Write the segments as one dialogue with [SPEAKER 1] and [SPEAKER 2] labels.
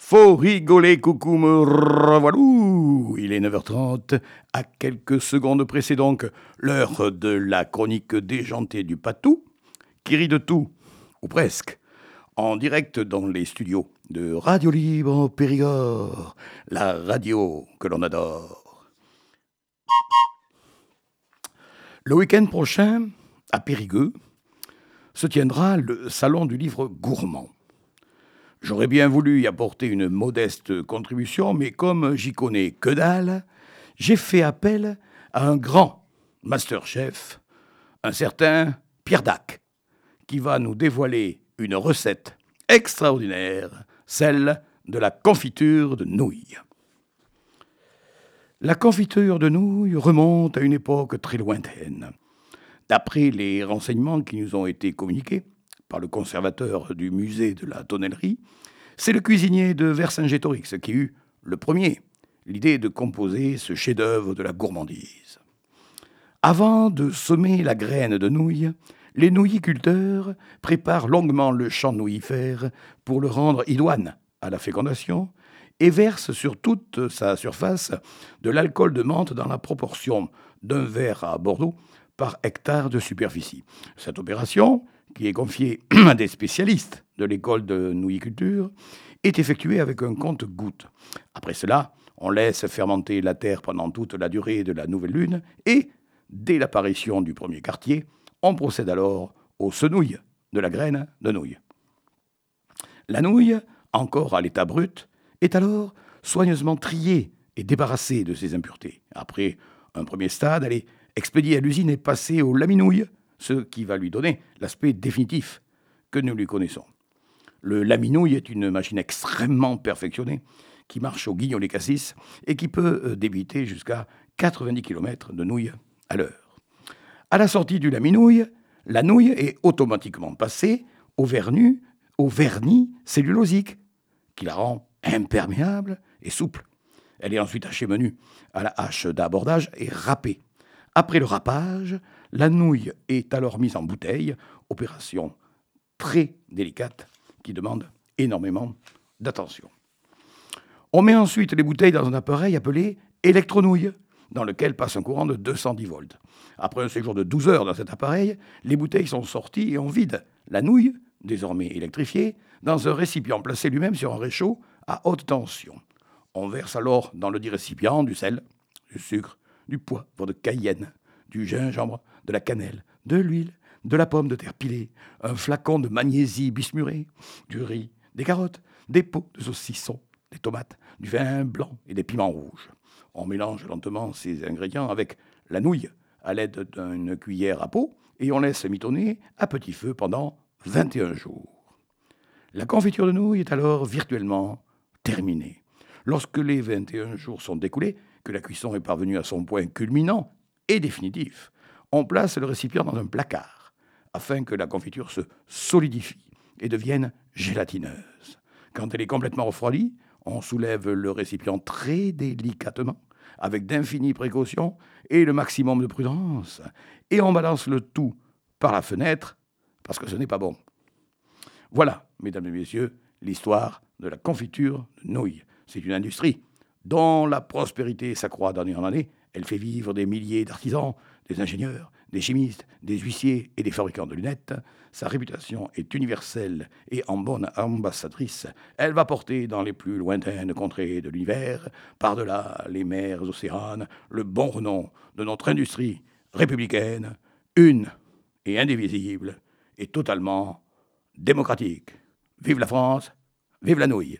[SPEAKER 1] Faut rigoler, coucou, me revoilou. Il est 9h30. À quelques secondes près, c'est donc l'heure de la chronique déjantée du Patou, qui rit de tout, ou presque, en direct dans les studios de Radio Libre Périgord, la radio que l'on adore. Le week-end prochain, à Périgueux, se tiendra le Salon du Livre Gourmand. J'aurais bien voulu y apporter une modeste contribution, mais comme j'y connais que dalle, j'ai fait appel à un grand masterchef, un certain Pierre Dac, qui va nous dévoiler une recette extraordinaire, celle de la confiture de nouilles. La confiture de nouilles remonte à une époque très lointaine. D'après les renseignements qui nous ont été communiqués par le conservateur du musée de la tonnellerie, c'est le cuisinier de Vercingétorix qui eut le premier l'idée de composer ce chef-d'œuvre de la gourmandise. Avant de semer la graine de nouilles, les nouilliculteurs préparent longuement le champ nouillifère pour le rendre idoine à la fécondation et versent sur toute sa surface de l'alcool de menthe dans la proportion d'un verre à Bordeaux par hectare de superficie. Cette opération, qui est confiée à des spécialistes de l'école de nouilliculture, est effectuée avec un compte-gouttes. Après cela, on laisse fermenter la terre pendant toute la durée de la nouvelle lune et, dès l'apparition du premier quartier, on procède alors aux senouilles de la graine de nouille. La nouille, encore à l'état brut, est alors soigneusement triée et débarrassée de ses impuretés. Après un premier stade, elle est expédiée à l'usine et passée au laminouille, ce qui va lui donner l'aspect définitif que nous lui connaissons. Le laminouille est une machine extrêmement perfectionnée qui marche au guignolet-cassis et qui peut débiter jusqu'à 90 km de nouilles à l'heure. À la sortie du laminouille, la nouille est automatiquement passée au vernis cellulosique qui la rend imperméable et souple. Elle est ensuite hachée menu à la hache d'abordage et râpée. Après le râpage, la nouille est alors mise en bouteille, opération très délicate qui demande énormément d'attention. On met ensuite les bouteilles dans un appareil appelé électronouille, dans lequel passe un courant de 210 volts. Après un séjour de 12 heures dans cet appareil, les bouteilles sont sorties et on vide la nouille, désormais électrifiée, dans un récipient placé lui-même sur un réchaud à haute tension. On verse alors dans le dit récipient du sel, du sucre, du poivre de cayenne, du gingembre, de la cannelle, de l'huile, de la pomme de terre pilée, un flacon de magnésie bismurée, du riz, des carottes, des pots de saucisson, des tomates, du vin blanc et des piments rouges. On mélange lentement ces ingrédients avec la nouille à l'aide d'une cuillère à peau et on laisse mitonner à petit feu pendant 21 jours. La confiture de nouilles est alors virtuellement terminée. Lorsque les 21 jours sont écoulés, que la cuisson est parvenue à son point culminant et définitif, on place le récipient dans un placard afin que la confiture se solidifie et devienne gélatineuse. Quand elle est complètement refroidie, on soulève le récipient très délicatement, avec d'infinies précautions et le maximum de prudence, et on balance le tout par la fenêtre, parce que ce n'est pas bon. Voilà, mesdames et messieurs, l'histoire de la confiture de nouilles. C'est une industrie dont la prospérité s'accroît d'année en année. Elle fait vivre des milliers d'artisans, des ingénieurs, des chimistes, des huissiers et des fabricants de lunettes. Sa réputation est universelle et en bonne ambassadrice, elle va porter dans les plus lointaines contrées de l'univers, par-delà les mers océanes, le bon renom de notre industrie républicaine, une et indivisible et totalement démocratique. Vive la France, vive la nouille.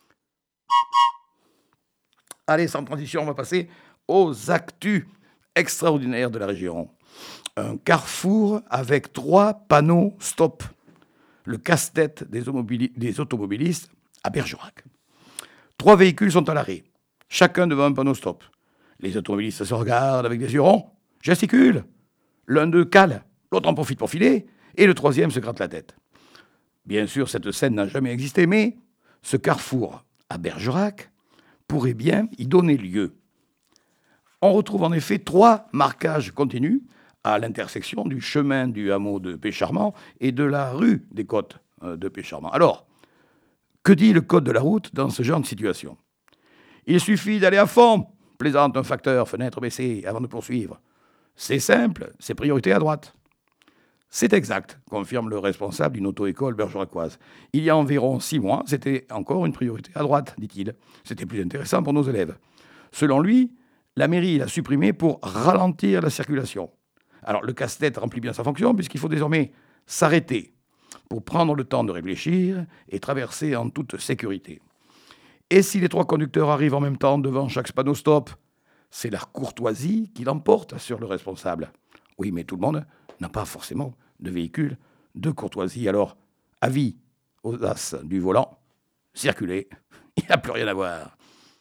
[SPEAKER 1] Allez, sans transition, on va passer aux actus extraordinaires de la région. Un carrefour avec 3 panneaux stop. Le casse-tête des automobilistes à Bergerac. 3 véhicules sont à l'arrêt, chacun devant un panneau stop. Les automobilistes se regardent avec des yeux ronds, gesticulent. L'un d'eux cale, l'autre en profite pour filer, et le troisième se gratte la tête. Bien sûr, cette scène n'a jamais existé, mais ce carrefour à Bergerac pourrait bien y donner lieu. On retrouve en effet 3 marquages continus à l'intersection du chemin du hameau de Pécharmant et de la rue des Côtes de Pécharmant. Alors, Que dit le code de la route dans ce genre de situation? Il suffit d'aller à fond, plaisante un facteur, fenêtre baissée, avant de poursuivre. C'est simple, c'est priorité à droite. C'est exact, confirme le responsable d'une auto-école bergeracoise. Il y a environ 6 mois, c'était encore une priorité à droite, dit-il. C'était plus intéressant pour nos élèves. Selon lui, la mairie l'a supprimé pour ralentir la circulation. Alors le casse-tête remplit bien sa fonction puisqu'il faut désormais s'arrêter pour prendre le temps de réfléchir et traverser en toute sécurité. Et si les 3 conducteurs arrivent en même temps devant chaque panneau stop, c'est la courtoisie qui l'emporte sur le responsable. Oui, mais tout le monde n'a pas forcément de véhicule de courtoisie. Alors, avis aux as du volant, circulez, il n'y a plus rien à voir.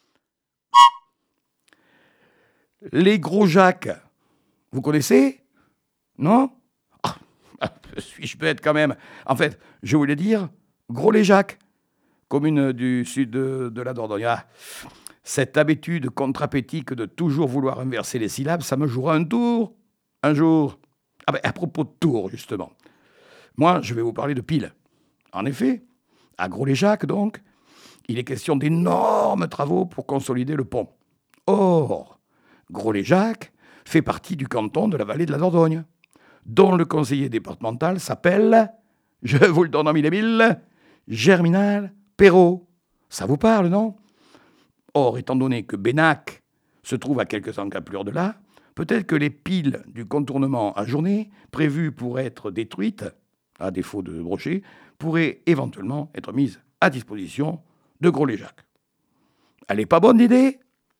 [SPEAKER 1] Les gros Jacques, vous connaissez? Non? Suis-je bête quand même? En fait, je voulais dire Gros les Jacques, commune du sud de la Dordogne. Ah, cette habitude contrapétique de toujours vouloir inverser les syllabes, ça me jouera un tour, un jour. Ah ben, à propos de tour, justement. Moi, je vais vous parler de pile. En effet, à Gros-les-Jacques, donc, il est question d'énormes travaux pour consolider le pont. Or, Gros-les-Jacques fait partie du canton de la vallée de la Dordogne, dont le conseiller départemental s'appelle, je vous le donne en mille et mille, Germinal Perrault. Ça vous parle, non? Or, étant donné que Bénac se trouve à quelques encablures de là, peut-être que les piles du contournement à journée, prévues pour être détruites, à défaut de brocher, pourraient éventuellement être mises à disposition de Gros-les-Jacques. Elle n'est pas bonne l'idée?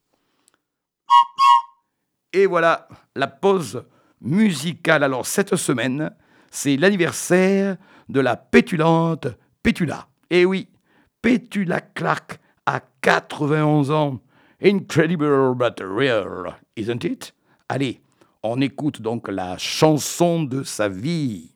[SPEAKER 1] Et voilà, la pause musicale. Alors cette semaine, c'est l'anniversaire de la pétulante Pétula. Et oui, Pétula Clark a 91 ans. Incredible but real, isn't it? Allez, on écoute donc la chanson de sa vie.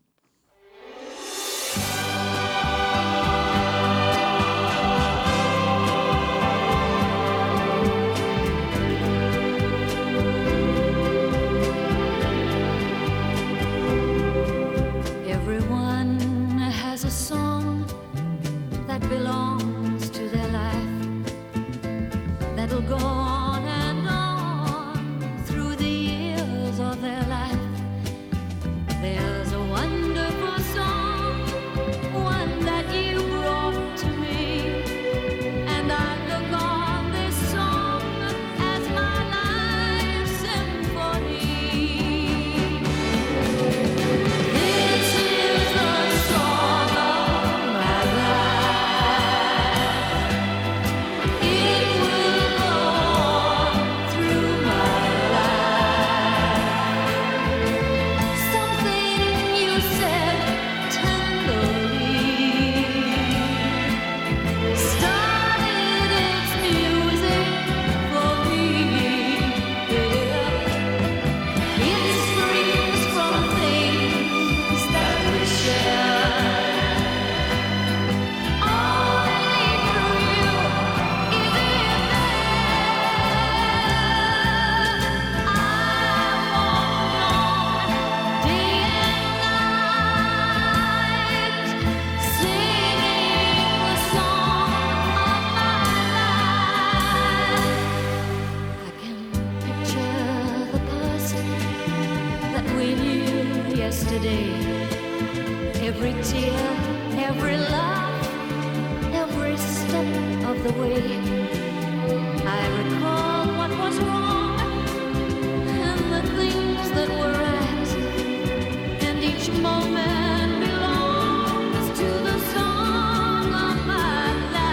[SPEAKER 2] Everyone has a song that belongs to their life, that'll go on and on through the years of their life. There's a wonderful song, one that you brought to me, and I look on this song as my life's symphony. This is the song of my life. It will go on through my life. Something you said tenderly started its music for me. It springs from things that we share. Only through you is it there. I'm on day and night, singing the song of my life. I can picture the past that we knew yesterday. Every tear, every laugh, every step of the way. I recall what was wrong and the things that were right, and each moment belongs to the song of my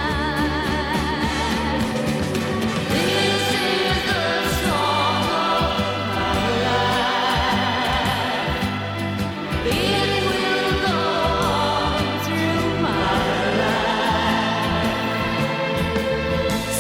[SPEAKER 2] life. This is the song of my life. It will go on through my life.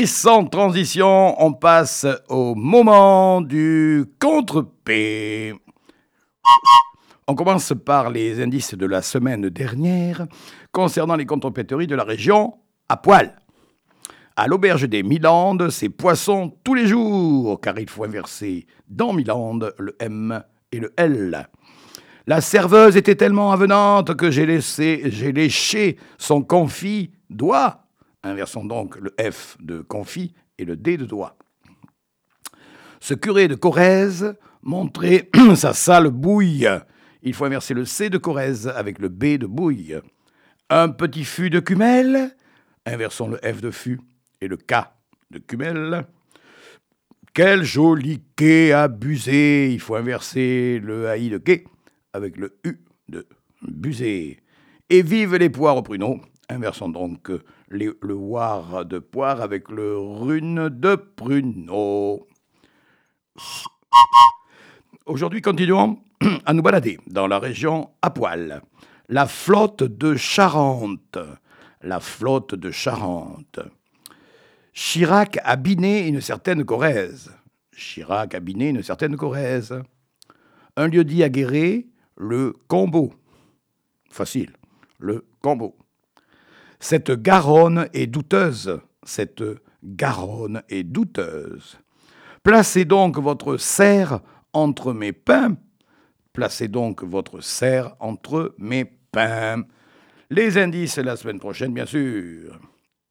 [SPEAKER 1] sans transition, on passe au moment du contre-P. On commence par les indices de la semaine dernière concernant les contrepéteries de la région à poil. À l'auberge des Milandes, c'est poisson tous les jours, car il faut inverser dans Milande le M et le L. La serveuse était tellement avenante que j'ai léché son confit doigt. Inversons donc le F de confit et le D de doigt. Ce curé de Corrèze montrait sa sale bouille. Il faut inverser le C de Corrèze avec le B de bouille. Un petit fût de cumel. Inversons le F de fût et le K de cumel. Quel joli quai abusé. Il faut inverser le AI de quai avec le U de busé. Et vive les poires au pruneau. Inversons donc le war de poire avec le rune de pruneau. Aujourd'hui, continuons à nous balader dans la région à poil. La flotte de Charente. La flotte de Charente. Chirac a biné une certaine Corrèze. Chirac a biné une certaine Corrèze. Un lieu-dit à Guéret, le Combeau. Facile, le Combeau. Cette Garonne est douteuse. Cette Garonne est douteuse. Placez donc votre serre entre mes pains. Placez donc votre serre entre mes pains. Les indices la semaine prochaine, bien sûr.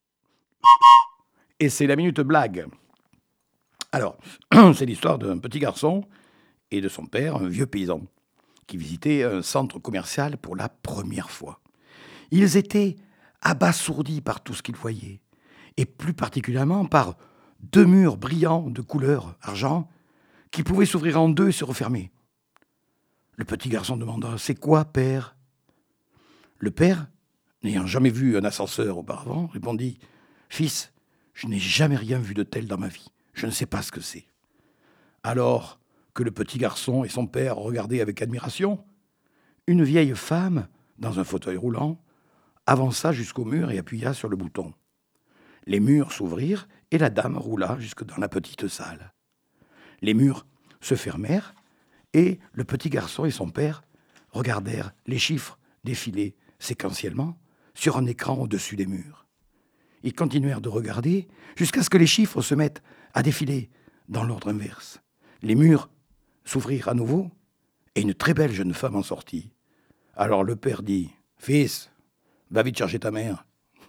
[SPEAKER 1] Et c'est la minute blague. Alors, c'est l'histoire d'un petit garçon et de son père, un vieux paysan, qui visitaient un centre commercial pour la première fois. Ils étaient abasourdis par tout ce qu'ils voyaient, et plus particulièrement par 2 murs brillants de couleur argent qui pouvaient s'ouvrir en 2 et se refermer. Le petit garçon demanda « C'est quoi, père ?» Le père, n'ayant jamais vu un ascenseur auparavant, répondit « Fils, je n'ai jamais rien vu de tel dans ma vie. Je ne sais pas ce que c'est. » Alors que le petit garçon et son père regardaient avec admiration, une vieille femme, dans un fauteuil roulant, avança jusqu'au mur et appuya sur le bouton. Les murs s'ouvrirent et la dame roula jusque dans la petite salle. Les murs se fermèrent et le petit garçon et son père regardèrent les chiffres défiler séquentiellement sur un écran au-dessus des murs. Ils continuèrent de regarder jusqu'à ce que les chiffres se mettent à défiler dans l'ordre inverse. Les murs s'ouvrirent à nouveau et une très belle jeune femme en sortit. Alors le père dit « Fils, va vite chercher ta mère. »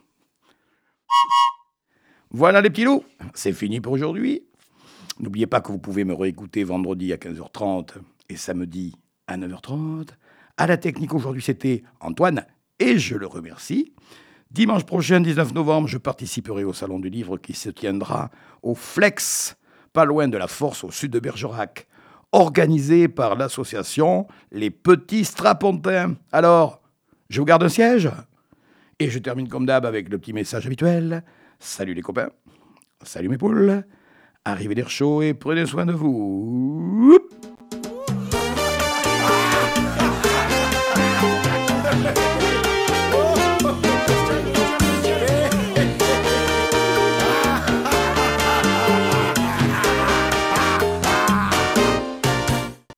[SPEAKER 1] Voilà les petits loups, c'est fini pour aujourd'hui. N'oubliez pas que vous pouvez me réécouter vendredi à 15h30 et samedi à 9h30. À la technique aujourd'hui, c'était Antoine et je le remercie. Dimanche prochain, 19 novembre, je participerai au Salon du Livre qui se tiendra au Flex, pas loin de la Force, au sud de Bergerac, organisé par l'association Les Petits Strapontins. Alors, je vous garde un siège et je termine comme d'hab avec le petit message habituel. Salut les copains, salut mes poules, arrivez d'air chaud et prenez soin de vous.